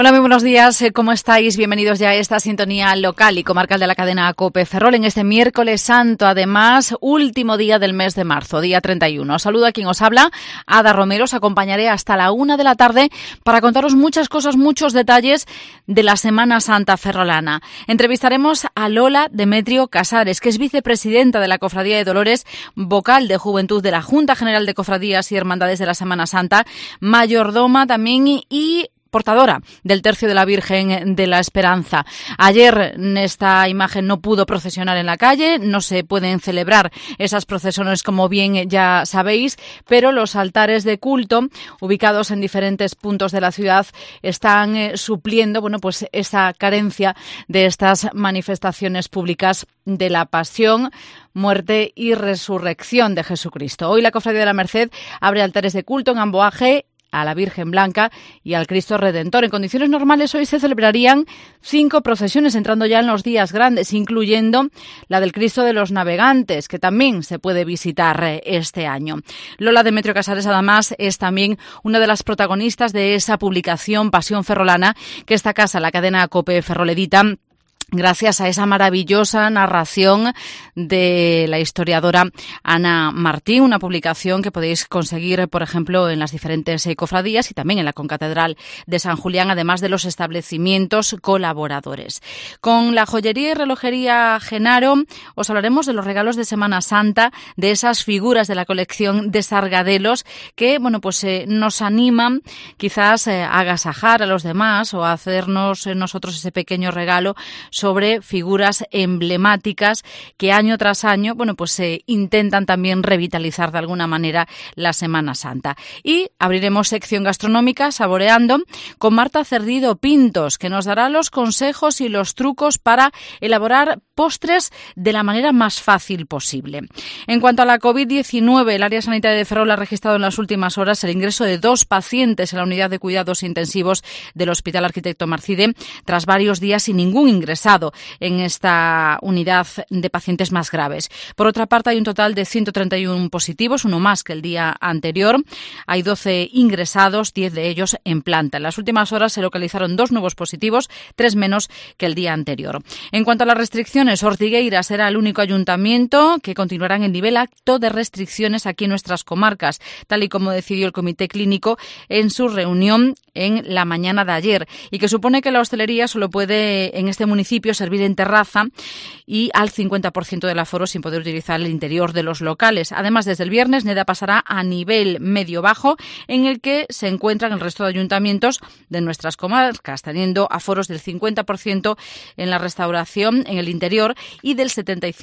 Hola, muy buenos días. ¿Cómo estáis? Bienvenidos ya a esta sintonía local y comarcal de la cadena COPE Ferrol en este miércoles santo, además, último día del mes de marzo, día 31. Saludo a quien os habla, Ada Romero. Os acompañaré hasta la 1 de la tarde para contaros muchas cosas, muchos detalles de la Semana Santa ferrolana. Entrevistaremos a Lola Demetrio Casares, que es vicepresidenta de la Cofradía de Dolores, vocal de Juventud de la Junta General de Cofradías y Hermandades de la Semana Santa, mayordoma también y portadora del Tercio de la Virgen de la Esperanza. Ayer esta imagen no pudo procesionar en la calle, no se pueden celebrar esas procesiones como bien ya sabéis, pero los altares de culto ubicados en diferentes puntos de la ciudad están supliendo, pues esa carencia de estas manifestaciones públicas de la pasión, muerte y resurrección de Jesucristo. Hoy la Cofradía de la Merced abre altares de culto en Amboaje, a la Virgen Blanca y al Cristo Redentor. En condiciones normales hoy se celebrarían 5 procesiones, entrando ya en los días grandes, incluyendo la del Cristo de los Navegantes, que también se puede visitar este año. Lola Demetrio Casares, además, es también una de las protagonistas de esa publicación Pasión Ferrolana que esta casa, la cadena COPE Ferrol, edita gracias a esa maravillosa narración de la historiadora Ana Martín, una publicación que podéis conseguir, por ejemplo, en las diferentes cofradías y también en la Concatedral de San Julián, además de los establecimientos colaboradores. Con la joyería y relojería Genaro os hablaremos de los regalos de Semana Santa, de esas figuras de la colección de Sargadelos que, nos animan quizás a agasajar a los demás o a hacernos nosotros ese pequeño regalo sobre figuras emblemáticas que año tras año, se intentan también revitalizar de alguna manera la Semana Santa. Y abriremos sección gastronómica Saboreando con Marta Cerdido Pintos, que nos dará los consejos y los trucos para elaborar postres de la manera más fácil posible. En cuanto a la COVID-19, el área sanitaria de Ferrol ha registrado en las últimas horas el ingreso de 2 pacientes en la unidad de cuidados intensivos del Hospital Arquitecto Marcide, tras varios días sin ningún ingresado en esta unidad de pacientes más graves. Por otra parte, hay un total de 131 positivos, uno más que el día anterior. Hay 12 ingresados, 10 de ellos en planta. En las últimas horas se localizaron 2 nuevos positivos, 3 menos que el día anterior. En cuanto a las restricciones, Ortigueira será el único ayuntamiento que continuará en el nivel alto de restricciones aquí en nuestras comarcas, tal y como decidió el Comité Clínico en su reunión en la mañana de ayer, y que supone que la hostelería solo puede en este municipio servir en terraza y al 50% del aforo sin poder utilizar el interior de los locales. Además, desde el viernes, Neda pasará a nivel medio-bajo, en el que se encuentran el resto de ayuntamientos de nuestras comarcas, teniendo aforos del 50% en la restauración en el interior y del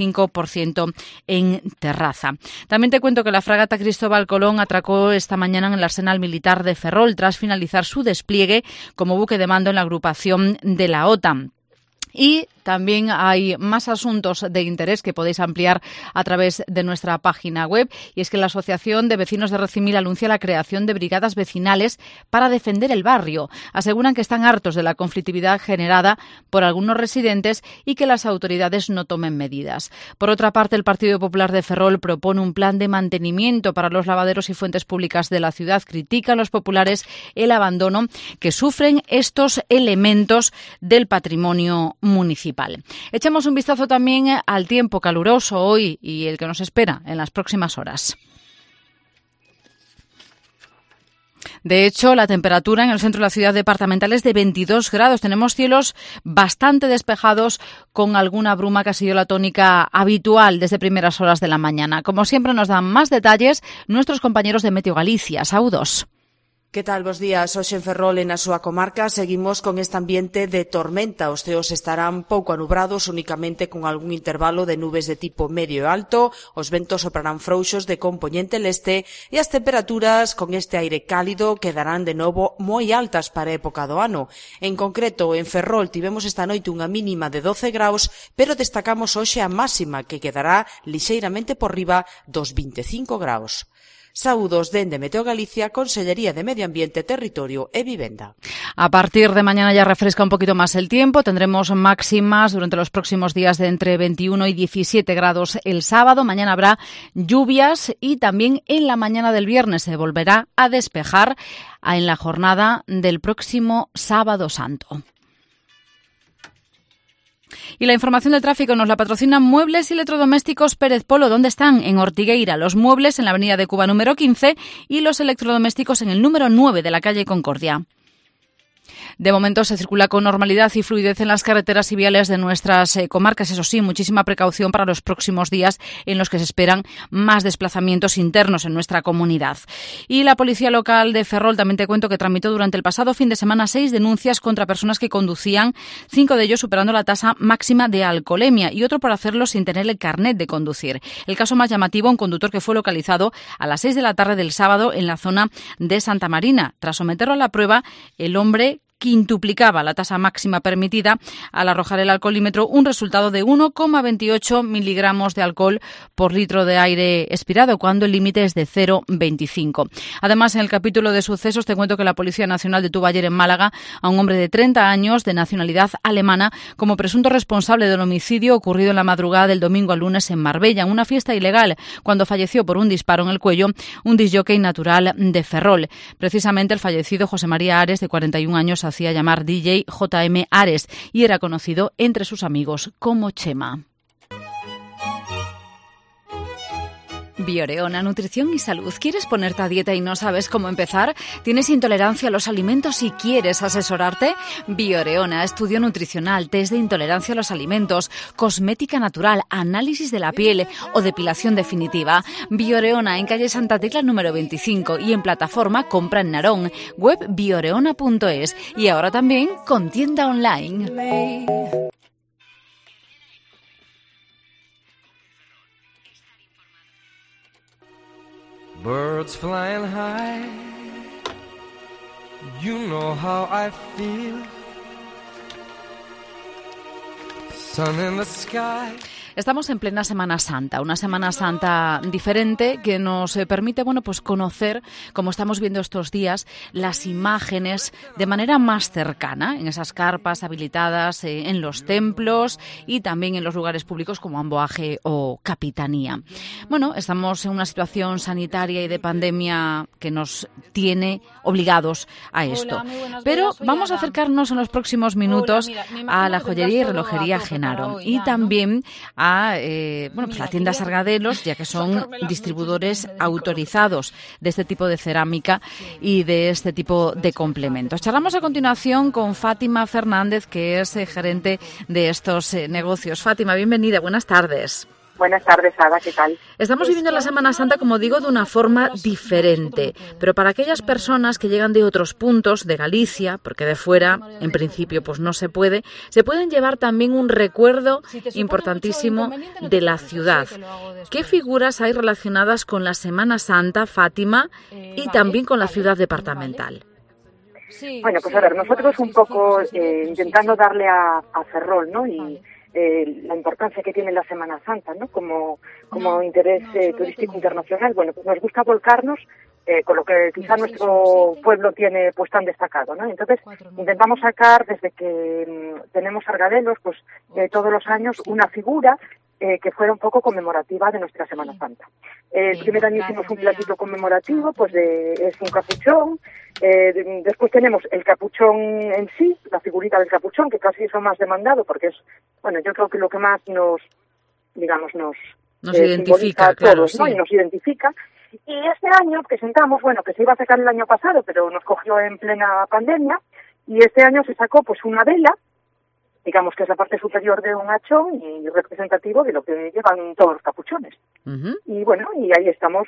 75% en terraza. También te cuento que la fragata Cristóbal Colón atracó esta mañana en el Arsenal Militar de Ferrol tras finalizar su despliegue como buque de mando en la agrupación de la OTAN. Y también hay más asuntos de interés que podéis ampliar a través de nuestra página web, y es que la Asociación de Vecinos de Recimil anuncia la creación de brigadas vecinales para defender el barrio. Aseguran que están hartos de la conflictividad generada por algunos residentes y que las autoridades no tomen medidas. Por otra parte, el Partido Popular de Ferrol propone un plan de mantenimiento para los lavaderos y fuentes públicas de la ciudad. Critican los populares el abandono que sufren estos elementos del patrimonio municipal. Echamos un vistazo también al tiempo caluroso hoy y el que nos espera en las próximas horas. De hecho, la temperatura en el centro de la ciudad departamental es de 22 grados. Tenemos cielos bastante despejados con alguna bruma que ha sido la tónica habitual desde primeras horas de la mañana. Como siempre, nos dan más detalles nuestros compañeros de Meteo Galicia. Saúdos. Que tal, bos días? Hoxe en Ferrol e na súa comarca seguimos con este ambiente de tormenta. Os ceos estarán pouco anubrados, únicamente con algún intervalo de nubes de tipo medio e alto. Os ventos soprarán frouxos de compoñente leste e as temperaturas con este aire cálido quedarán de novo moi altas para a época do ano. En concreto, en Ferrol tivemos esta noite unha mínima de 12 graus, pero destacamos hoxe a máxima, que quedará lixeiramente por riba dos 25 graus. Saúdos dende Meteo Galicia, Consellería de Medio Ambiente, Territorio e Vivenda. A partir de mañana ya refresca un poquito más el tiempo. Tendremos máximas durante los próximos días de entre 21 y 17 grados el sábado. Mañana habrá lluvias y también en la mañana del viernes se volverá a despejar en la jornada del próximo Sábado Santo. Y la información del tráfico nos la patrocinan Muebles y Electrodomésticos Pérez Polo. ¿Dónde están? En Ortigueira. Los muebles en la avenida de Cuba número 15 y los electrodomésticos en el número 9 de la calle Concordia. De momento se circula con normalidad y fluidez en las carreteras y viales de nuestras comarcas. Eso sí, muchísima precaución para los próximos días en los que se esperan más desplazamientos internos en nuestra comunidad. Y la Policía Local de Ferrol, también te cuento que tramitó durante el pasado fin de semana 6 denuncias contra personas que conducían, 5 de ellos superando la tasa máxima de alcoholemia y otro por hacerlo sin tener el carnet de conducir. El caso más llamativo, un conductor que fue localizado a las 6 de la tarde del sábado en la zona de Santa Marina. Tras someterlo a la prueba, el hombre quintuplicaba la tasa máxima permitida al arrojar el alcoholímetro, un resultado de 1,28 miligramos de alcohol por litro de aire expirado, cuando el límite es de 0,25. Además, en el capítulo de sucesos te cuento que la Policía Nacional detuvo ayer en Málaga a un hombre de 30 años de nacionalidad alemana como presunto responsable del homicidio ocurrido en la madrugada del domingo al lunes en Marbella, en una fiesta ilegal, cuando falleció por un disparo en el cuello un discjockey natural de Ferrol. Precisamente el fallecido José María Ares, de 41 años, hacía llamar DJ JM Ares y era conocido entre sus amigos como Chema. Bioreona, nutrición y salud. ¿Quieres ponerte a dieta y no sabes cómo empezar? ¿Tienes intolerancia a los alimentos y quieres asesorarte? Bioreona, estudio nutricional, test de intolerancia a los alimentos, cosmética natural, análisis de la piel o depilación definitiva. Bioreona, en calle Santa Tecla número 25 y en plataforma Compra en Narón, web bioreona.es y ahora también con tienda online. Birds flying high, you know how I feel. Sun in the sky. Estamos en plena Semana Santa, una Semana Santa diferente que nos permite, pues conocer, como estamos viendo estos días, las imágenes de manera más cercana en esas carpas habilitadas en los templos y también en los lugares públicos como Amboaje o Capitanía. Estamos en una situación sanitaria y de pandemia que nos tiene obligados a esto. Pero vamos a acercarnos en los próximos minutos a la joyería y relojería Genaro y también a la tienda Sargadelos, ya que son distribuidores autorizados de este tipo de cerámica y de este tipo de complementos. Charlamos a continuación con Fátima Fernández, que es gerente de estos negocios. Fátima, bienvenida, buenas tardes. Buenas tardes, Ada, ¿qué tal? Estamos viviendo la Semana Santa, como digo, de una forma diferente, pero para aquellas personas que llegan de otros puntos de Galicia, porque de fuera, en principio, no se pueden llevar también un recuerdo importantísimo de la ciudad. ¿Qué figuras hay relacionadas con la Semana Santa, Fátima, y también con la ciudad departamental? Bueno, pues a ver, nosotros un poco intentando darle a Ferrol, ¿no? Y la importancia que tiene la Semana Santa, ¿no? Como interés turístico internacional. Bueno, pues nos gusta volcarnos con lo que quizá nuestro pueblo tiene pues tan destacado, ¿no? Entonces intentamos sacar, desde que tenemos Sargadelos, pues todos los años una figura que fuera un poco conmemorativa de nuestra Semana Santa. El primer año hicimos un platito conmemorativo, pues es un capuchón. Después tenemos el capuchón en sí, la figurita del capuchón, que casi es lo más demandado, porque es, yo creo que lo que más nos identifica a todos, ¿no? Y nos identifica. Y este año presentamos, que se iba a sacar el año pasado, pero nos cogió en plena pandemia, y este año se sacó pues una vela, digamos que es la parte superior de un hachón y representativo de lo que llevan todos los capuchones. Uh-huh. Y ahí estamos,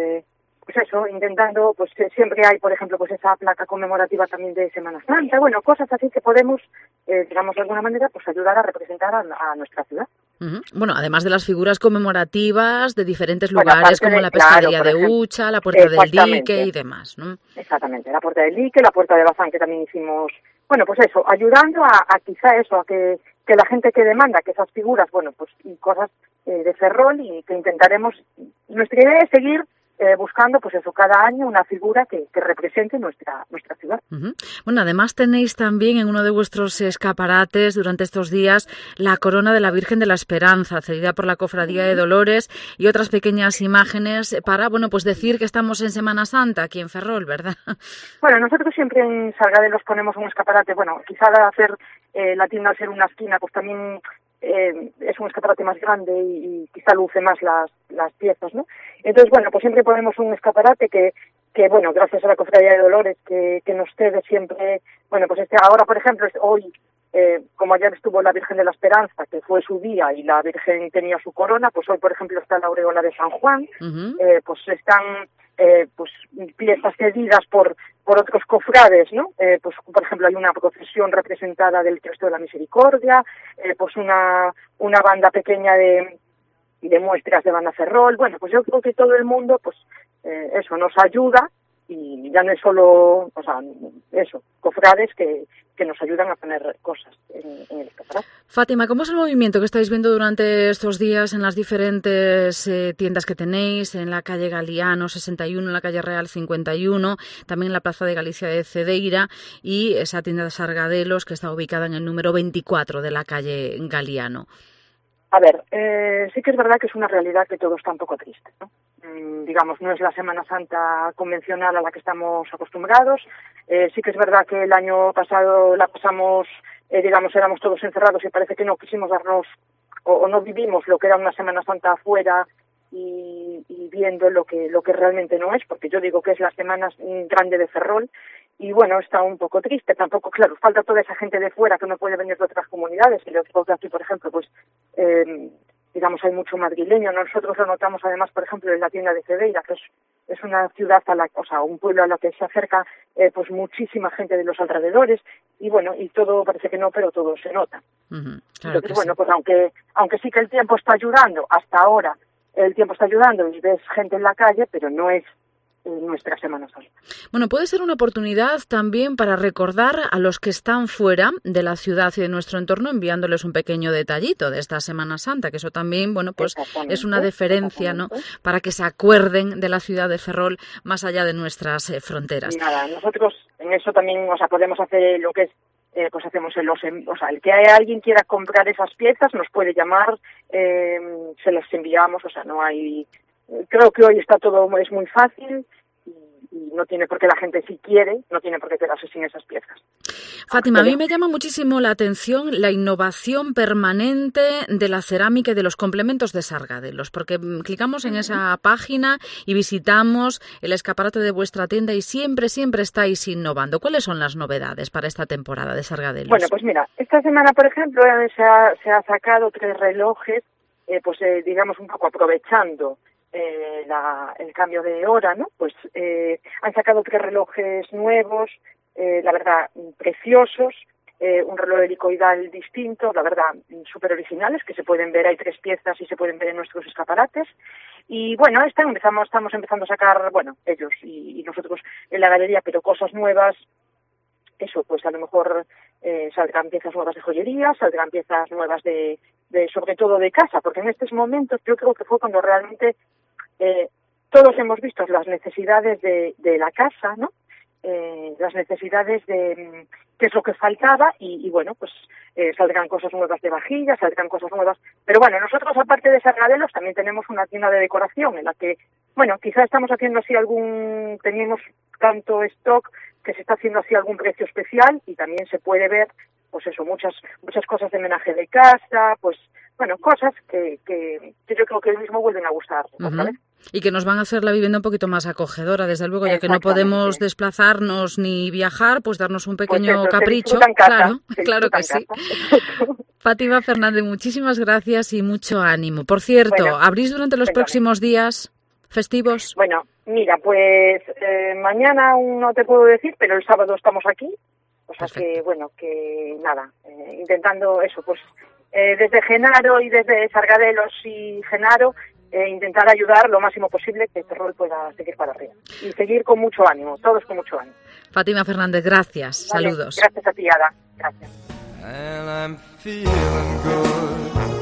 intentando, siempre hay, por ejemplo, esa placa conmemorativa también de Semana Santa, cosas así que podemos, de alguna manera, ayudar a representar a nuestra ciudad. Uh-huh. Además de las figuras conmemorativas de diferentes lugares, como la pescadería de Ucha, la Puerta del Dique y demás, ¿no? Exactamente, la Puerta del Dique, la Puerta de Bazán, que también hicimos, ayudando a quizá eso, a que la gente que demanda que esas figuras, y cosas de Ferrol, y que intentaremos, nuestra idea es seguir buscando, pues eso, cada año una figura que represente nuestra ciudad. Uh-huh. Bueno, además tenéis también en uno de vuestros escaparates durante estos días la corona de la Virgen de la Esperanza, cedida por la Cofradía de Dolores, y otras pequeñas imágenes para, bueno, pues decir que estamos en Semana Santa aquí en Ferrol, ¿verdad? Bueno, nosotros siempre en Sargadelos ponemos un escaparate, bueno, quizá al hacer la tienda al ser una esquina, pues también es un escaparate más grande y quizá luce más las piezas, ¿no? Entonces, bueno, pues siempre ponemos un escaparate que bueno, gracias a la Cofradía de Dolores, que nos cede siempre, bueno, pues ahora, por ejemplo, hoy, como ayer estuvo la Virgen de la Esperanza, que fue su día y la Virgen tenía su corona, pues hoy, por ejemplo, está la aureola de San Juan, pues están pues piezas cedidas por otros cofrades, ¿no? Pues, por ejemplo, hay una procesión representada del Cristo de la Misericordia, pues una banda pequeña de muestras de Banda Ferrol. Bueno, pues yo creo que todo el mundo, pues eso nos ayuda, y ya no es solo, o sea, eso, cofrades que nos ayudan a poner cosas en el escaparate. Fátima, ¿cómo es el movimiento que estáis viendo durante estos días en las diferentes tiendas que tenéis, en la calle Galiano 61, en la calle Real 51, también en la Plaza de Galicia de Cedeira, y esa tienda de Sargadelos que está ubicada en el número 24 de la calle Galiano? A ver, sí que es verdad que es una realidad que todo está un poco triste, ¿no? Digamos, no es la Semana Santa convencional a la que estamos acostumbrados. Sí que es verdad que el año pasado la pasamos, digamos, éramos todos encerrados y parece que no quisimos darnos, o no vivimos lo que era una Semana Santa afuera y viendo lo que realmente no es, porque yo digo que es la Semana Grande de Ferrol. Y bueno, está un poco triste, tampoco, claro, falta toda esa gente de fuera que no puede venir de otras comunidades, y lo que aquí, por ejemplo, pues, digamos, hay mucho madrileño. Nosotros lo notamos además, por ejemplo, en la tienda de Cedeira, que es una ciudad un pueblo a la que se acerca, pues muchísima gente de los alrededores, y bueno, y todo parece que no, pero todo se nota. Uh-huh, claro. Entonces, bueno, pues aunque sí que el tiempo está ayudando, hasta ahora el tiempo está ayudando y ves gente en la calle, pero no es nuestra Semana Santa. Bueno, puede ser una oportunidad también para recordar a los que están fuera de la ciudad y de nuestro entorno, enviándoles un pequeño detallito de esta Semana Santa, que eso también, bueno, pues es una deferencia, ¿no?, para que se acuerden de la ciudad de Ferrol más allá de nuestras fronteras. Nada, nosotros en eso también, o sea, podemos hacer lo que es, pues hacemos el que alguien quiera comprar esas piezas nos puede llamar, se las enviamos, o sea, no hay. Creo que hoy está todo, es muy fácil y no tiene por qué la gente, si quiere, no tiene por qué quedarse sin esas piezas. Fátima, a mí me llama muchísimo la atención la innovación permanente de la cerámica y de los complementos de Sargadelos, porque clicamos en esa página y visitamos el escaparate de vuestra tienda y siempre estáis innovando. ¿Cuáles son las novedades para esta temporada de Sargadelos? Bueno, pues mira, esta semana, por ejemplo, se ha sacado 3 relojes, digamos un poco aprovechando el cambio de hora, ¿no? Pues han sacado 3 relojes nuevos, la verdad, preciosos, un reloj helicoidal distinto, la verdad, súper originales, que se pueden ver, hay 3 piezas y se pueden ver en nuestros escaparates. Y bueno, estamos empezando a sacar, bueno, ellos y nosotros en la galería, pero cosas nuevas. Eso, pues a lo mejor saldrán piezas nuevas de joyería, saldrán piezas nuevas de sobre todo de casa, porque en estos momentos yo creo que fue cuando realmente todos hemos visto las necesidades de la casa, ¿no? Las necesidades de qué es lo que faltaba y bueno, pues saldrán cosas nuevas de vajillas, saldrán cosas nuevas. Pero bueno, nosotros aparte de Sargadelos también tenemos una tienda de decoración en la que, bueno, quizá estamos haciendo así tenemos tanto stock que se está haciendo así algún precio especial y también se puede ver, pues eso, muchas cosas de homenaje de casa, pues bueno, cosas que yo creo que hoy mismo vuelven a gustar, ¿sabes? Y que nos van a hacer la vivienda un poquito más acogedora, desde luego, ya que no podemos desplazarnos ni viajar, pues darnos un pequeño capricho. Claro que sí. Fátima Fernández, muchísimas gracias y mucho ánimo. Por cierto, ¿abrís durante los próximos días festivos? Bueno, mira, pues mañana aún no te puedo decir, pero el sábado estamos aquí. O sea que, bueno, que nada, intentando eso, pues desde Genaro y desde Sargadelos y Genaro, intentar ayudar lo máximo posible que Ferrol pueda seguir para arriba. Y seguir con mucho ánimo, todos con mucho ánimo. Fátima Fernández, gracias. Vale, saludos. Gracias a ti, Ada. Gracias. And I'm feeling good.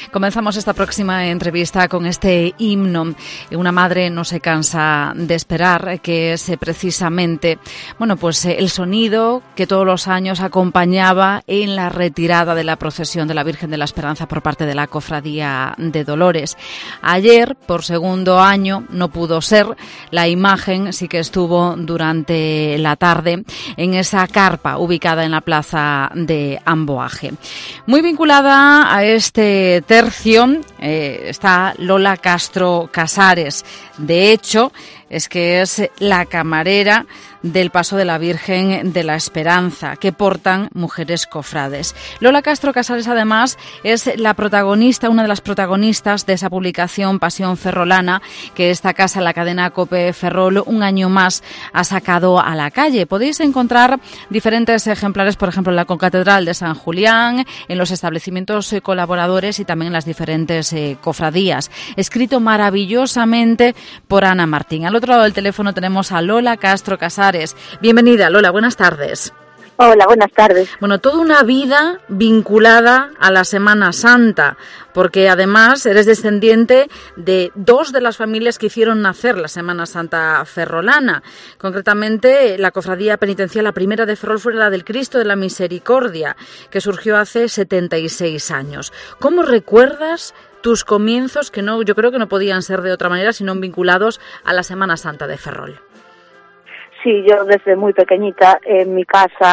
Comenzamos esta próxima entrevista con este himno. Una madre no se cansa de esperar, que es precisamente, pues el sonido que todos los años acompañaba en la retirada de la procesión de la Virgen de la Esperanza por parte de la Cofradía de Dolores. Ayer, por segundo año, no pudo ser. La imagen sí que estuvo durante la tarde en esa carpa ubicada en la plaza de Amboaje. Muy vinculada a este tercio está Lola Castro Casares. De hecho, es que es la camarera del Paso de la Virgen de la Esperanza, que portan mujeres cofrades. Lola Castro Casares, además, es la protagonista, una de las protagonistas de esa publicación Pasión Ferrolana, que esta casa, la cadena COPE Ferrol, un año más ha sacado a la calle. Podéis encontrar diferentes ejemplares, por ejemplo, en la Concatedral de San Julián, en los establecimientos colaboradores y también en las diferentes cofradías. Escrito maravillosamente por Ana Martín. Al otro lado del teléfono tenemos a Lola Castro Casares. Bienvenida, Lola, buenas tardes. Hola, buenas tardes. Toda una vida vinculada a la Semana Santa, porque además eres descendiente de dos de las familias que hicieron nacer la Semana Santa ferrolana. Concretamente, la cofradía penitencial, la primera de Ferrol, fue la del Cristo de la Misericordia, que surgió hace 76 años. ¿Cómo recuerdas tus comienzos, que yo creo que no podían ser de otra manera, sino vinculados a la Semana Santa de Ferrol? Sí, yo desde muy pequeñita en mi casa,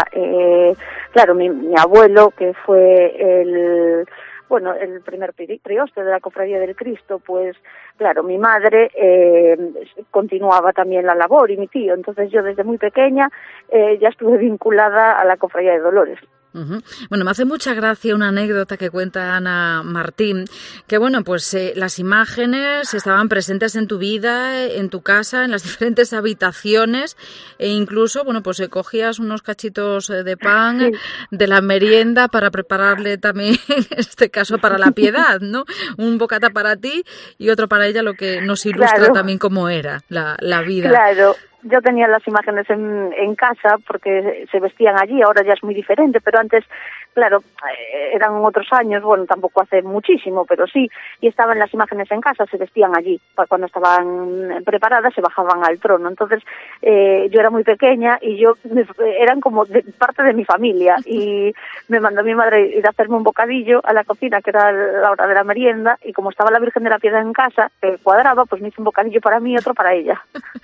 mi abuelo, que fue el primer prioste de la Cofradía del Cristo, pues claro, mi madre continuaba también la labor y mi tío, entonces yo desde muy pequeña ya estuve vinculada a la Cofradía de Dolores. Uh-huh. Me hace mucha gracia una anécdota que cuenta Ana Martín, que las imágenes estaban presentes en tu vida, en tu casa, en las diferentes habitaciones, e incluso, cogías unos cachitos de pan de la merienda para prepararle también, en este caso, para la Piedad, ¿no? Un bocata para ti y otro para ella, lo que nos ilustra también cómo era la vida. Claro. Yo tenía las imágenes en casa porque se vestían allí, ahora ya es muy diferente, pero antes, claro, eran otros años, tampoco hace muchísimo, pero sí, y estaban las imágenes en casa, se vestían allí, cuando estaban preparadas se bajaban al trono. Entonces yo era muy pequeña y eran como parte de mi familia, y me mandó mi madre ir a hacerme un bocadillo a la cocina, que era la hora de la merienda, y como estaba la Virgen de la Piedad en casa, que cuadraba, pues me hizo un bocadillo para mí y otro para ella.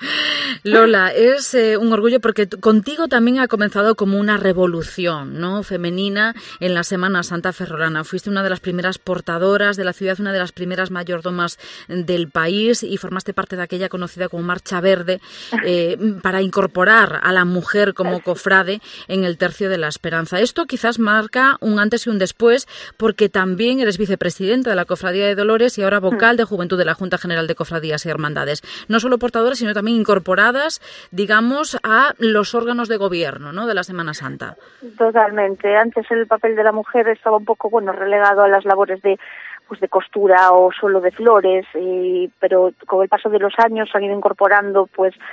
Lola, es un orgullo porque contigo también ha comenzado como una revolución, ¿no?, femenina en la Semana Santa ferrolana. Fuiste una de las primeras portadoras de la ciudad, una de las primeras mayordomas del país, y formaste parte de aquella conocida como Marcha Verde, para incorporar a la mujer como cofrade en el Tercio de la Esperanza. Esto quizás marca un antes y un después, porque también eres vicepresidenta de la Cofradía de Dolores y ahora vocal de Juventud de la Junta General de Cofradías y Hermandades. No solo portadoras, sino también incorporadas, digamos, a los órganos de gobierno, ¿no?, de la Semana Santa. Totalmente. Antes el papel de la mujer estaba un poco, relegado a las labores de costura o solo de flores, pero con el paso de los años se han ido incorporando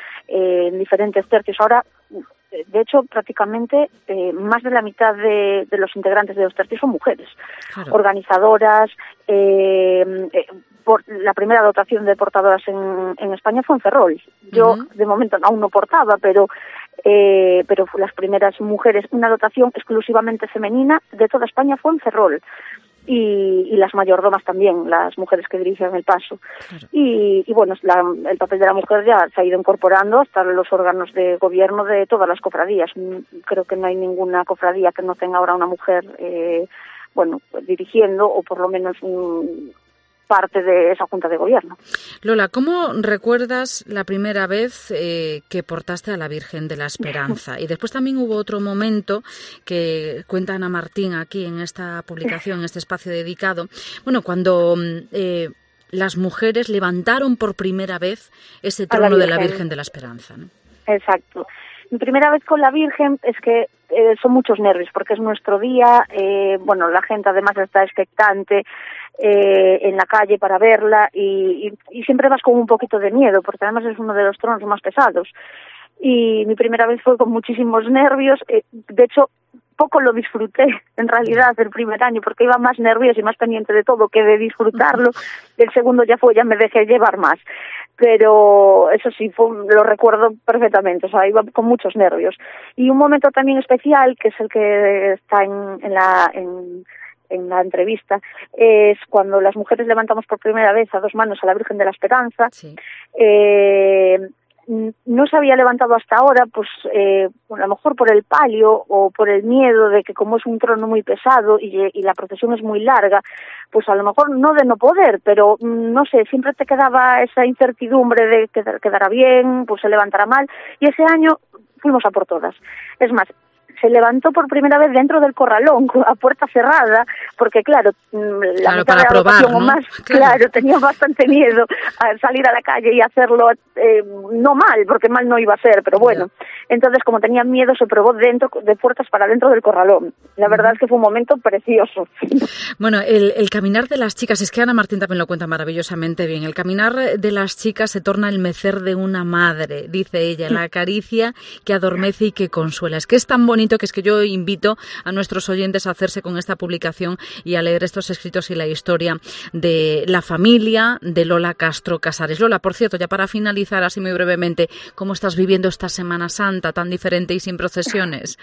en diferentes tercios. Ahora, de hecho, prácticamente más de la mitad de los integrantes de los tercios son mujeres, claro, organizadoras. La primera dotación de portadoras en España fue en Ferrol. Yo, de momento, aún no portaba, pero las primeras mujeres, una dotación exclusivamente femenina de toda España fue en Ferrol. Y las mayordomas también, las mujeres que dirigen el paso. Claro. Y el papel de la mujer ya se ha ido incorporando hasta los órganos de gobierno de todas las cofradías. Creo que no hay ninguna cofradía que no tenga ahora una mujer dirigiendo, o por lo menos parte de esa junta de gobierno. Lola, ¿cómo recuerdas la primera vez que portaste a la Virgen de la Esperanza? Y después también hubo otro momento que cuenta Ana Martín aquí en esta publicación, en este espacio dedicado, cuando las mujeres levantaron por primera vez ese trono de la Virgen de la Esperanza, ¿no? Exacto. Mi primera vez con la Virgen es que son muchos nervios, porque es nuestro día, la gente además está expectante en la calle para verla, y siempre vas con un poquito de miedo, porque además es uno de los tronos más pesados. Y mi primera vez fue con muchísimos nervios. De hecho, poco lo disfruté en realidad el primer año, porque iba más nerviosa y más pendiente de todo que de disfrutarlo. El segundo ya me dejé llevar más. Pero eso sí, lo recuerdo perfectamente, o sea, iba con muchos nervios. Y un momento también especial, que es el que está en la entrevista, es cuando las mujeres levantamos por primera vez a 2 manos a la Virgen de la Esperanza. Sí. No se había levantado hasta ahora, pues a lo mejor por el palio o por el miedo de que como es un trono muy pesado y la procesión es muy larga, pues a lo mejor no de no poder, pero no sé, siempre te quedaba esa incertidumbre de que quedará bien, pues se levantará mal, y ese año fuimos a por todas. Es más, se levantó por primera vez dentro del corralón, a puerta cerrada, porque claro, la mitad de la votación o más, claro, tenía bastante miedo a salir a la calle y hacerlo, no mal, porque mal no iba a ser, pero bueno. Entonces, como tenían miedo, se probó dentro, de puertas para dentro del corralón. La verdad es que fue un momento precioso. Bueno, el caminar de las chicas, es que Ana Martín también lo cuenta maravillosamente bien, el caminar de las chicas se torna el mecer de una madre, dice ella, la caricia que adormece y que consuela. Es que es tan bonito que es que yo invito a nuestros oyentes a hacerse con esta publicación y a leer estos escritos y la historia de la familia de Lola Castro Casares. Lola, por cierto, ya para finalizar así muy brevemente, ¿cómo estás viviendo esta Semana Santa tan diferente y sin procesiones?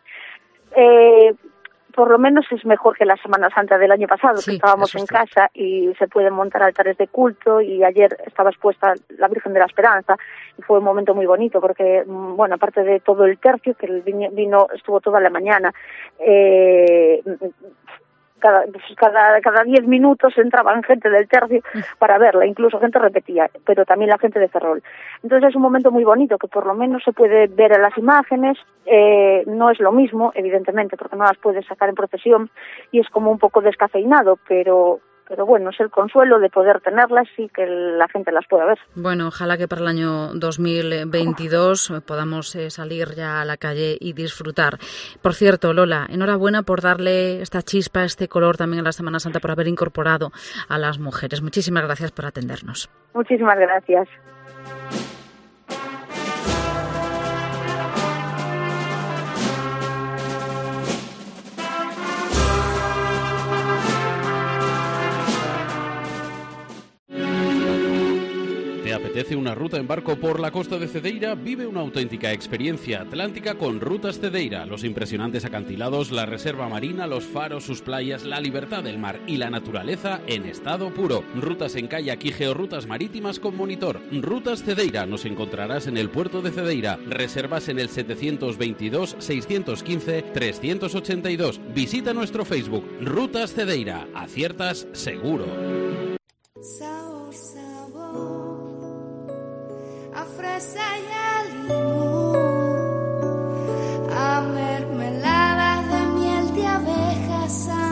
Por lo menos es mejor que la Semana Santa del año pasado, sí, que estábamos en casa y se pueden montar altares de culto, y ayer estaba expuesta la Virgen de la Esperanza y fue un momento muy bonito porque, bueno, aparte de todo el tercio, que el vino estuvo toda la mañana, cada 10 minutos entraban gente del tercio para verla, incluso gente repetía, pero también la gente de Ferrol. Entonces es un momento muy bonito que por lo menos se puede ver en las imágenes. No es lo mismo, evidentemente, porque no las puedes sacar en procesión y es como un poco descafeinado, pero bueno, es el consuelo de poder tenerlas y que la gente las pueda ver. Bueno, ojalá que para el año 2022 podamos salir ya a la calle y disfrutar. Por cierto, Lola, enhorabuena por darle esta chispa, este color también a la Semana Santa, por haber incorporado a las mujeres. Muchísimas gracias por atendernos. Muchísimas gracias. ¿Apetece una ruta en barco por la costa de Cedeira? Vive una auténtica experiencia atlántica con Rutas Cedeira. Los impresionantes acantilados, la reserva marina, los faros, sus playas, la libertad del mar y la naturaleza en estado puro. Rutas en kayak y georrutas marítimas con monitor. Rutas Cedeira. Nos encontrarás en el puerto de Cedeira. Reservas en el 722-615-382. Visita nuestro Facebook. Rutas Cedeira. Aciertas seguro. A fresa y a limón, a mermelada de miel de abejas,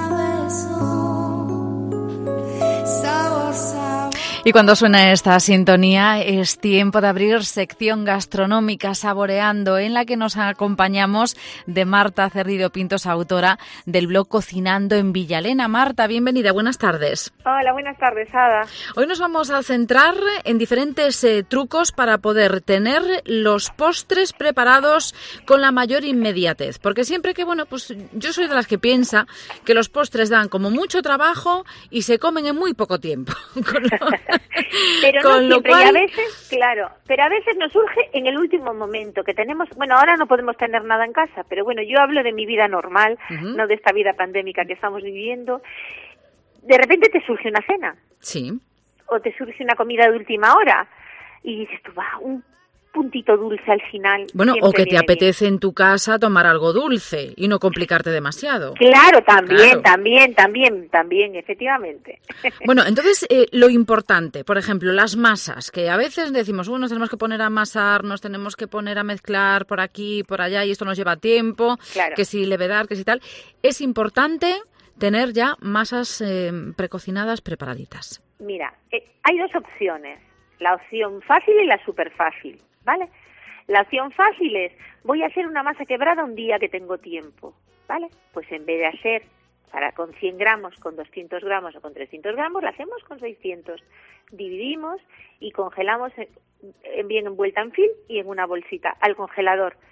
sabor, sabor. Y cuando suena esta sintonía es tiempo de abrir sección gastronómica Saboreando, en la que nos acompañamos de Marta Cerrido Pintos, autora del blog Cocinando en Villalena. Marta, bienvenida, buenas tardes. Hola, buenas tardes, Ada. Hoy nos vamos a centrar en diferentes trucos para poder tener los postres preparados con la mayor inmediatez. Porque siempre que, bueno, pues yo soy de las que piensa que los postres dan como mucho trabajo y se comen en muy poco tiempo. Pero no siempre, cual... y a veces, claro, pero a veces nos surge en el último momento que tenemos, bueno, ahora no podemos tener nada en casa, pero bueno, yo hablo de mi vida normal, no de esta vida pandémica que estamos viviendo. De repente te surge una cena. Sí. O te surge una comida de última hora y dices tú, va, un puntito dulce al final. Bueno, o que te apetece bien en tu casa tomar algo dulce y no complicarte demasiado. Claro, también, efectivamente. Bueno, entonces, lo importante, por ejemplo, las masas, que a veces decimos, bueno, nos tenemos que poner a amasar, nos tenemos que poner a mezclar por aquí, por allá, y esto nos lleva tiempo, claro, que si levedar, que si tal. Es importante tener ya masas precocinadas, preparaditas. Mira, hay dos opciones, la opción fácil y la súper fácil, ¿vale? La opción fácil es, voy a hacer una masa quebrada un día que tengo tiempo, ¿vale? Pues en vez de hacer con 100 gramos, con 200 gramos o con 300 gramos, la hacemos con 600. Dividimos y congelamos bien envuelta en film y en una bolsita al congelador.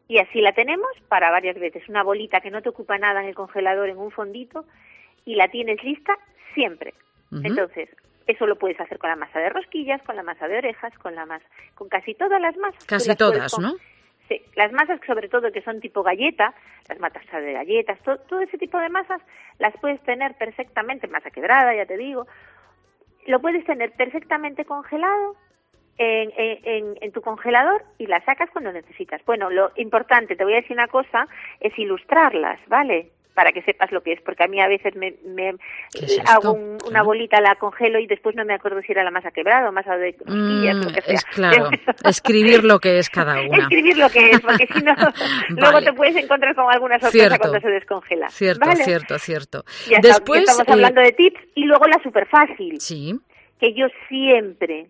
Y así la tenemos para varias veces. Una bolita que no te ocupa nada en el congelador, en un fondito, y la tienes lista siempre. Entonces, eso lo puedes hacer con la masa de rosquillas, con la masa de orejas, con casi todas las masas. Casi todas, ¿no? Sí, las masas sobre todo que son tipo galleta, las masas de galletas, todo ese tipo de masas las puedes tener perfectamente, masa quebrada, ya te digo, lo puedes tener perfectamente congelado en tu congelador y las sacas cuando necesitas. Bueno, lo importante, te voy a decir una cosa, es ilustrarlas, ¿vale? Para que sepas lo que es, porque a mí a veces me hago una bolita, la congelo y después no me acuerdo si era la masa quebrada o masa de rosquillas, lo que sea. Es claro, escribir lo que es cada una. Escribir lo que es, porque si no, luego te puedes encontrar con alguna sorpresa cuando se descongela. Cierto, ¿vale? cierto. Ya Después, estamos hablando de tips y luego la super fácil. Sí. Que yo siempre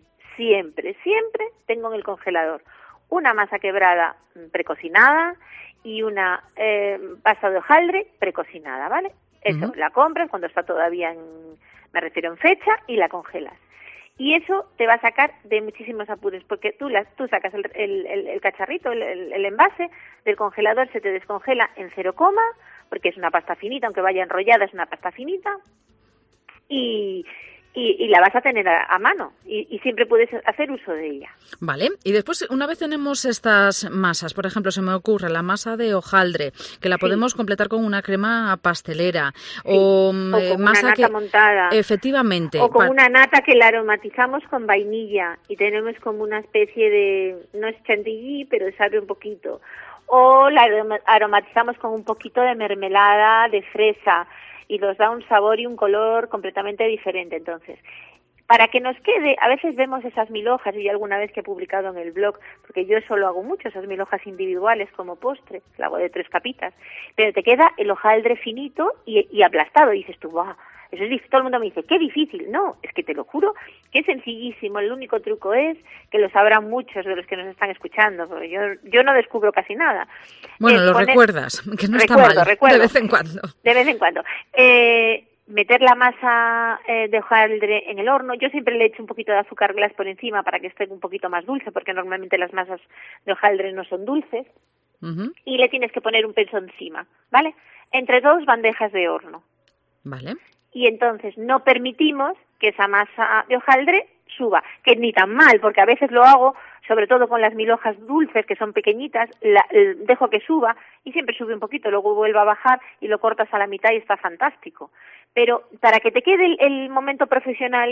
tengo en el congelador una masa quebrada precocinada y una pasta de hojaldre precocinada, ¿vale? Eso, la compras cuando está todavía me refiero en fecha, y la congelas. Y eso te va a sacar de muchísimos apuros, porque tú sacas el cacharrito, el envase del congelador, se te descongela en 0, porque es una pasta finita, aunque vaya enrollada, es una pasta finita, y la vas a tener a mano y siempre puedes hacer uso de ella. Vale, y después una vez tenemos estas masas, por ejemplo, se me ocurre la masa de hojaldre, que la podemos completar con una crema pastelera o con masa una nata montada. Efectivamente. O con una nata que la aromatizamos con vainilla y tenemos como una especie de, no es chantilly, pero sabe un poquito. O la aromatizamos con un poquito de mermelada de fresa, y nos da un sabor y un color completamente diferente. Entonces, para que nos quede, a veces vemos esas 1000 hojas, y alguna vez que he publicado en el blog, porque yo eso lo hago mucho, esas 1000 hojas individuales como postre, lo hago de 3 capitas, pero te queda el hojaldre finito y aplastado, y dices tú, ¡guau! Eso es difícil. Todo el mundo me dice, qué difícil. No, es que te lo juro que es sencillísimo. El único truco es que lo sabrán muchos de los que nos están escuchando, porque yo no descubro casi nada. Bueno, lo recuerdas, que no está mal, de vez en cuando. De vez en cuando. Meter la masa de hojaldre en el horno. Yo siempre le echo un poquito de azúcar glass por encima para que esté un poquito más dulce, porque normalmente las masas de hojaldre no son dulces. Y le tienes que poner un peso encima, ¿vale? Entre 2 bandejas de horno. Vale. Y entonces no permitimos que esa masa de hojaldre suba, que ni tan mal, porque a veces lo hago, sobre todo con las 1000 hojas dulces, que son pequeñitas, dejo que suba y siempre sube un poquito, luego vuelve a bajar y lo cortas a la mitad y está fantástico. Pero para que te quede el momento profesional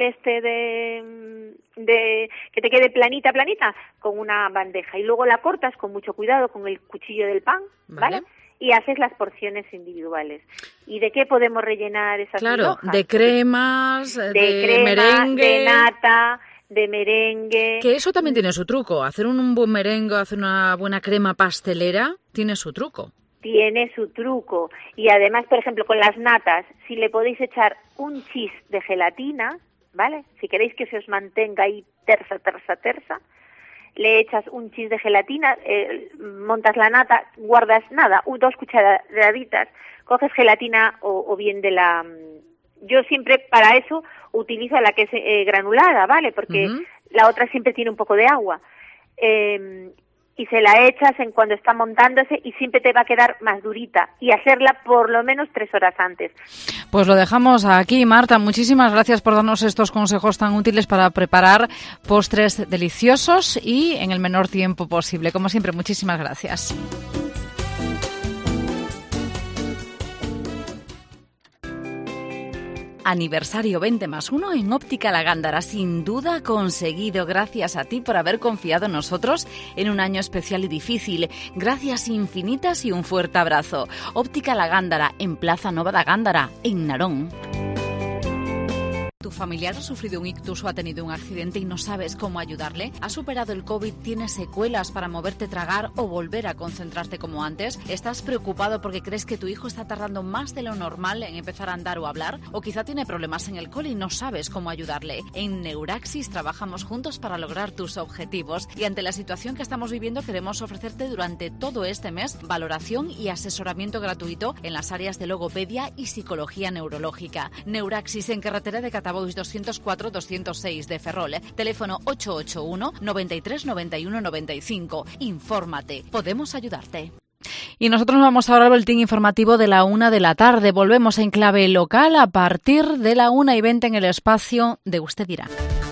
de que te quede planita, con una bandeja, y luego la cortas con mucho cuidado con el cuchillo del pan, ¿vale? Y haces las porciones individuales. ¿Y de qué podemos rellenar esas 1000 hojas? De cremas, de merengue, de nata, de merengue. Que eso también tiene su truco. Hacer un buen merengue, hacer una buena crema pastelera, tiene su truco. Tiene su truco. Y además, por ejemplo, con las natas, si le podéis echar un chis de gelatina, ¿vale? Si queréis que se os mantenga ahí tersa, le echas un chis de gelatina, montas la nata, guardas 2 cucharaditas, coges gelatina o bien de la... Yo siempre para eso utilizo la que es granulada, ¿vale? Porque la otra siempre tiene un poco de agua. Y se la echas en cuando está montándose y siempre te va a quedar más durita, y hacerla por lo menos 3 horas antes. Pues lo dejamos aquí, Marta. Muchísimas gracias por darnos estos consejos tan útiles para preparar postres deliciosos y en el menor tiempo posible. Como siempre, muchísimas gracias. Aniversario 20+1 en Óptica La Gándara. Sin duda conseguido. Gracias a ti por haber confiado en nosotros en un año especial y difícil. Gracias infinitas y un fuerte abrazo. Óptica La Gándara, en Plaza Nova da Gándara, en Narón. ¿Tu familiar ha sufrido un ictus o ha tenido un accidente y no sabes cómo ayudarle? ¿Has superado el COVID? ¿Tienes secuelas para moverte, tragar o volver a concentrarte como antes? ¿Estás preocupado porque crees que tu hijo está tardando más de lo normal en empezar a andar o hablar? ¿O quizá tiene problemas en el cole y no sabes cómo ayudarle? En Neuraxis trabajamos juntos para lograr tus objetivos, y ante la situación que estamos viviendo queremos ofrecerte durante todo este mes valoración y asesoramiento gratuito en las áreas de logopedia y psicología neurológica. Neuraxis, en carretera de Catabois 204 206 de Ferrol. Teléfono 881 93 91 95. Infórmate, podemos ayudarte. Y nosotros nos vamos ahora al boletín informativo de la 1 de la tarde. Volvemos en clave local a partir de la 1:20 en el espacio de Usted Dirá.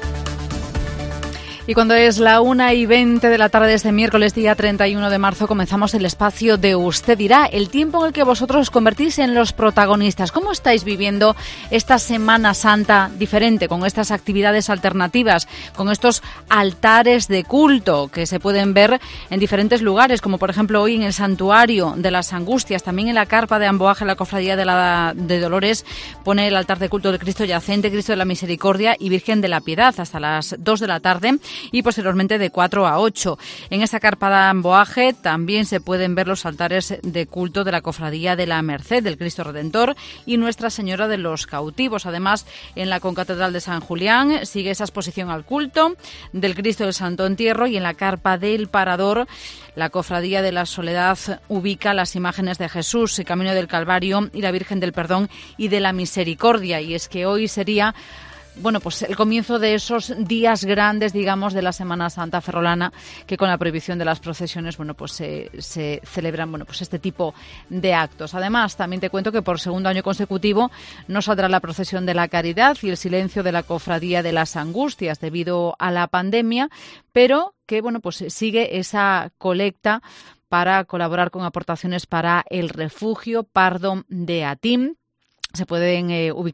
Y cuando es la 1:20 de la tarde de este miércoles, día 31 de marzo, comenzamos el espacio de Usted Dirá, el tiempo en el que vosotros os convertís en los protagonistas. ¿Cómo estáis viviendo esta Semana Santa diferente, con estas actividades alternativas, con estos altares de culto que se pueden ver en diferentes lugares, como por ejemplo hoy en el Santuario de las Angustias, también en la carpa de Amboaje, la Cofradía de Dolores pone el altar de culto del Cristo Yacente, Cristo de la Misericordia y Virgen de la Piedad hasta las 2 de la tarde. Y posteriormente de 4 a 8. En esta carpa de Amboaje también se pueden ver los altares de culto de la Cofradía de la Merced, del Cristo Redentor y Nuestra Señora de los Cautivos. Además, en la Concatedral de San Julián sigue esa exposición al culto del Cristo del Santo Entierro, y en la carpa del Parador la Cofradía de la Soledad ubica las imágenes de Jesús, el Camino del Calvario y la Virgen del Perdón y de la Misericordia. Y es que hoy sería pues el comienzo de esos días grandes, digamos, de la Semana Santa ferrolana, que con la prohibición de las procesiones, se celebran, este tipo de actos. Además, también te cuento que por segundo año consecutivo no saldrá la procesión de la Caridad y el silencio de la Cofradía de las Angustias debido a la pandemia, pero que, sigue esa colecta para colaborar con aportaciones para el refugio Pardo de Atín. Se pueden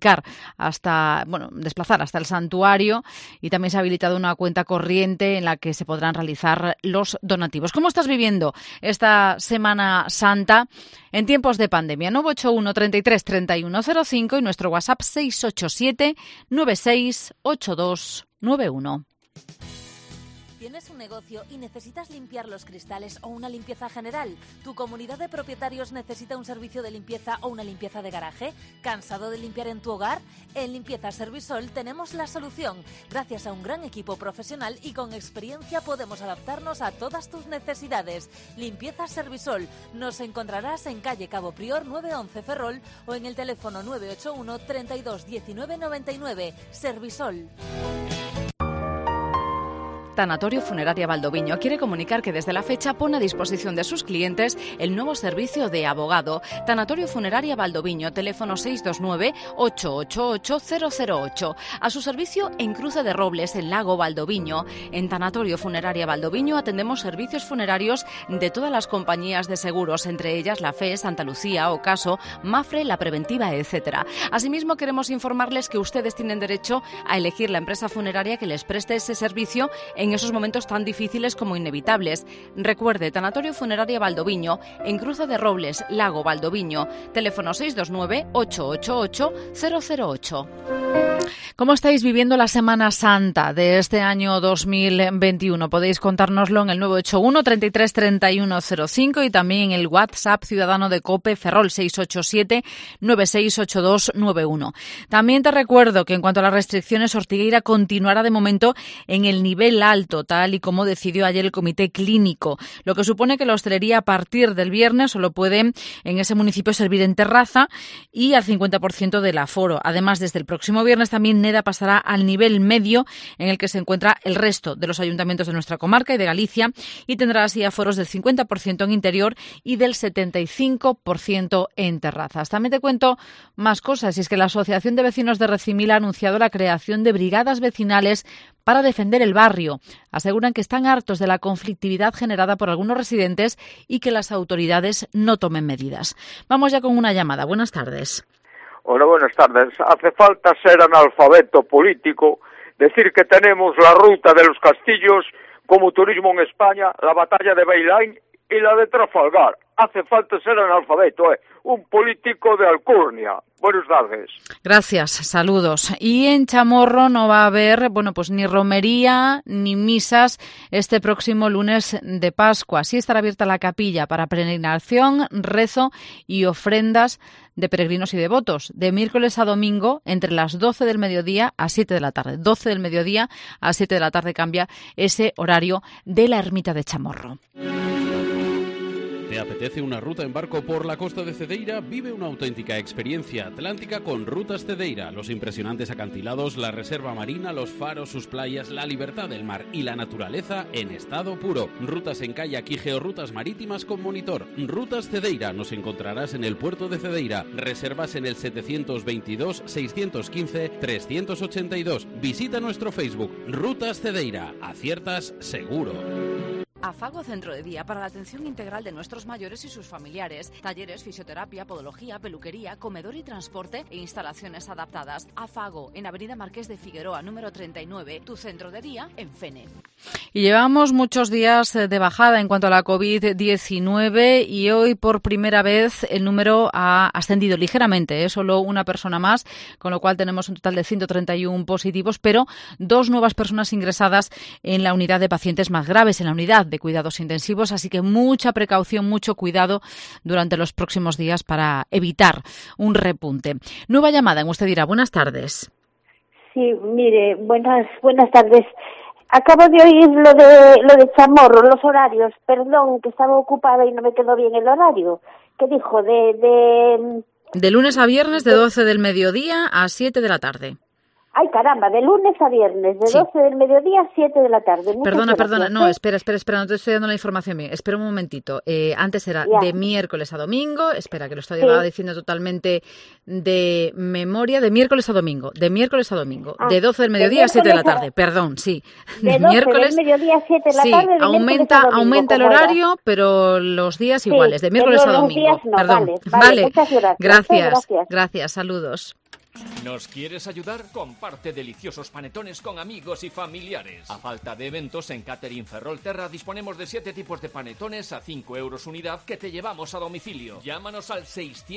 desplazar hasta el santuario, y también se ha habilitado una cuenta corriente en la que se podrán realizar los donativos. ¿Cómo estás viviendo esta Semana Santa en tiempos de pandemia? 981 33 31 05 y nuestro WhatsApp 687 96 82 91. ¿Tienes un negocio y necesitas limpiar los cristales o una limpieza general? ¿Tu comunidad de propietarios necesita un servicio de limpieza o una limpieza de garaje? ¿Cansado de limpiar en tu hogar? En Limpieza Servisol tenemos la solución. Gracias a un gran equipo profesional y con experiencia podemos adaptarnos a todas tus necesidades. Limpieza Servisol. Nos encontrarás en calle Cabo Prior 911 Ferrol o en el teléfono 981 32 19 99. Servisol. Tanatorio Funeraria Valdoviño quiere comunicar que desde la fecha pone a disposición de sus clientes el nuevo servicio de abogado. Tanatorio Funeraria Valdoviño, teléfono 629-888-008. A su servicio en Cruce de Robles, en Lago Valdoviño. En Tanatorio Funeraria Valdoviño atendemos servicios funerarios de todas las compañías de seguros, entre ellas la FE, Santa Lucía, Ocaso, Mafre, La Preventiva, etc. Asimismo, queremos informarles que ustedes tienen derecho a elegir la empresa funeraria que les preste ese servicio en esos momentos tan difíciles como inevitables. Recuerde, Tanatorio Funeraria Valdoviño, en Cruce de Robles, Lago Valdoviño, teléfono 629-888-008. ¿Cómo estáis viviendo la Semana Santa de este año 2021? Podéis contárnoslo en el 981 33 31 05 y también en el WhatsApp ciudadano de COPE Ferrol 687 9682 91. También te recuerdo que en cuanto a las restricciones, Ortigueira continuará de momento en el nivel alto, tal y como decidió ayer el Comité Clínico, lo que supone que la hostelería a partir del viernes solo puede en ese municipio servir en terraza y al 50% del aforo. Además, desde el próximo viernes también Neda pasará al nivel medio en el que se encuentra el resto de los ayuntamientos de nuestra comarca y de Galicia, y tendrá así aforos del 50% en interior y del 75% en terrazas. También te cuento más cosas, y es que la Asociación de Vecinos de Recimil ha anunciado la creación de brigadas vecinales para defender el barrio. Aseguran que están hartos de la conflictividad generada por algunos residentes y que las autoridades no tomen medidas. Vamos ya con una llamada. Buenas tardes. Hola, buenas tardes. Hace falta ser analfabeto político, decir que tenemos la ruta de los castillos como turismo en España, la batalla de Bailain y la de Trafalgar. Hace falta ser analfabeto, un político de alcurnia. Buenas tardes. Gracias, saludos. Y en Chamorro no va a haber, ni romería ni misas este próximo lunes de Pascua. Sí estará abierta la capilla para peregrinación, rezo y ofrendas de peregrinos y devotos, de miércoles a domingo, entre las 12 del mediodía a 7 de la tarde. 12 del mediodía a 7 de la tarde cambia ese horario de la ermita de Chamorro. ¿Te apetece una ruta en barco por la costa de Cedeira? Vive una auténtica experiencia atlántica con Rutas Cedeira. Los impresionantes acantilados, la reserva marina, los faros, sus playas, la libertad del mar y la naturaleza en estado puro. Rutas en kayak y georrutas marítimas con monitor. Rutas Cedeira. Nos encontrarás en el puerto de Cedeira. Reservas en el 722-615-382. Visita nuestro Facebook. Rutas Cedeira. Aciertas seguro. Afago Centro de Día para la atención integral de nuestros mayores y sus familiares. Talleres, fisioterapia, podología, peluquería, comedor y transporte e instalaciones adaptadas. Afago, en Avenida Marqués de Figueroa, número 39, tu centro de día en Fene. Y llevamos muchos días de bajada en cuanto a la COVID-19 y hoy por primera vez el número ha ascendido ligeramente, solo una persona más, con lo cual tenemos un total de 131 positivos, pero 2 nuevas personas ingresadas en la unidad de pacientes más graves, en la unidad de cuidados intensivos, así que mucha precaución, mucho cuidado durante los próximos días para evitar un repunte. Nueva llamada, usted dirá, buenas tardes. Sí, mire, buenas tardes. Acabo de oír lo de Chamorro, los horarios. Perdón, que estaba ocupada y no me quedó bien el horario. ¿Qué dijo? De lunes a viernes, de 12 del mediodía a 7 de la tarde. Ay, caramba, de lunes a viernes, de 12 del mediodía a 7 de la tarde. Perdona, no, espera, no te estoy dando la información bien. Espera un momentito. Antes era de miércoles a domingo, espera, que lo estoy diciendo totalmente de memoria, de miércoles a domingo, de 12 del mediodía a 7 de la tarde, perdón, sí. De 12 del mediodía a 7 de la tarde, aumenta el horario, pero los días iguales, de miércoles a domingo. Perdón, vale. Gracias, saludos. ¿Nos quieres ayudar? Comparte deliciosos panetones con amigos y familiares. A falta de eventos, en Catering Ferrolterra disponemos de 7 tipos de panetones a 5 euros unidad que te llevamos a domicilio. Llámanos al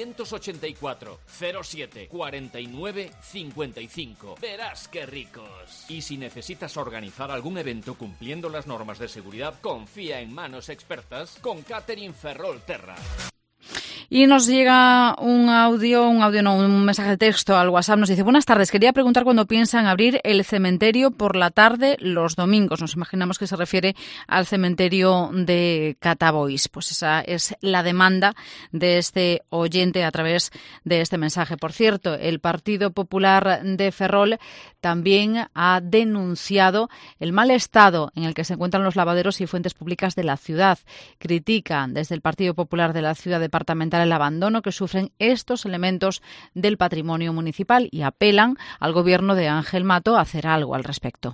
684 07 49 55. Verás qué ricos. Y si necesitas organizar algún evento cumpliendo las normas de seguridad, confía en manos expertas con Catering Ferrolterra. Y nos llega un mensaje de texto al WhatsApp. Nos dice, buenas tardes, quería preguntar cuándo piensan abrir el cementerio por la tarde los domingos. Nos imaginamos que se refiere al cementerio de Catabois. Pues esa es la demanda de este oyente a través de este mensaje. Por cierto, el Partido Popular de Ferrol también ha denunciado el mal estado en el que se encuentran los lavaderos y fuentes públicas de la ciudad. Critican desde el Partido Popular de la Ciudad Departamental el abandono que sufren estos elementos del patrimonio municipal y apelan al gobierno de Ángel Mato a hacer algo al respecto.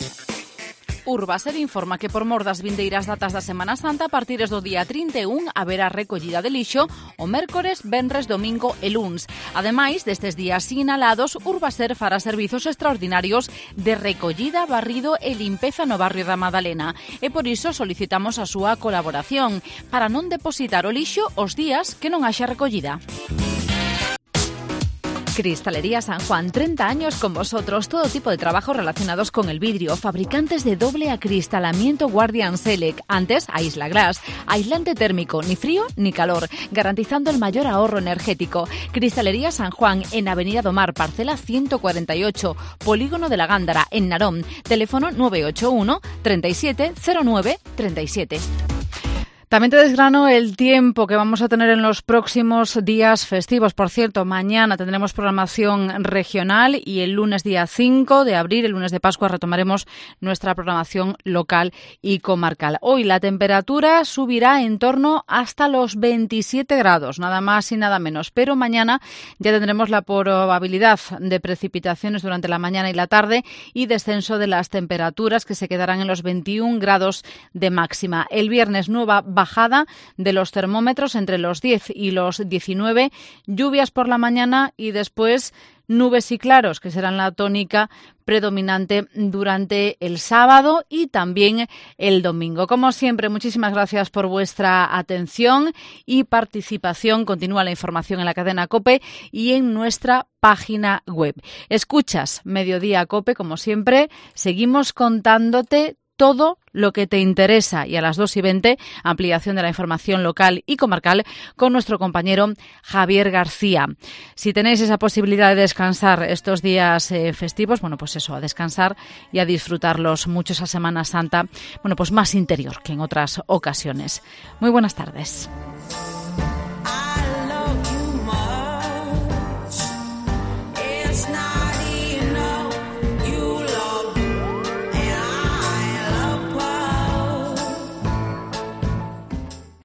Urbaser informa que por mor das vindeiras datas da Semana Santa, a partir do día 31 haberá recollida de lixo o mércores, venres, domingo e luns. Ademais destes días sinalados, Urbaser fará servizos extraordinarios de recollida, barrido e limpeza no barrio da Madalena. E por iso solicitamos a súa colaboración para non depositar o lixo os días que non haxa recollida. Cristalería San Juan, 30 años con vosotros. Todo tipo de trabajos relacionados con el vidrio. Fabricantes de doble acristalamiento Guardian Select. Antes, Aisla Glass. Aislante térmico, ni frío ni calor. Garantizando el mayor ahorro energético. Cristalería San Juan, en Avenida do Mar, parcela 148. Polígono de la Gándara, en Narón. Teléfono 981 37 09 37. También te desgrano el tiempo que vamos a tener en los próximos días festivos. Por cierto, mañana tendremos programación regional y el lunes día 5 de abril, el lunes de Pascua, retomaremos nuestra programación local y comarcal. Hoy la temperatura subirá en torno hasta los 27 grados, nada más y nada menos. Pero mañana ya tendremos la probabilidad de precipitaciones durante la mañana y la tarde y descenso de las temperaturas que se quedarán en los 21 grados de máxima. El viernes nueva bajada de los termómetros entre los 10 y los 19, lluvias por la mañana y después nubes y claros, que serán la tónica predominante durante el sábado y también el domingo. Como siempre, muchísimas gracias por vuestra atención y participación. Continúa la información en la cadena COPE y en nuestra página web. Escuchas Mediodía COPE, como siempre, seguimos contándote todo lo que te interesa. Y a las 2:20, ampliación de la información local y comarcal con nuestro compañero Javier García. Si tenéis esa posibilidad de descansar estos días festivos, bueno, pues eso, a descansar y a disfrutarlos mucho esa Semana Santa, bueno, pues más interior que en otras ocasiones. Muy buenas tardes.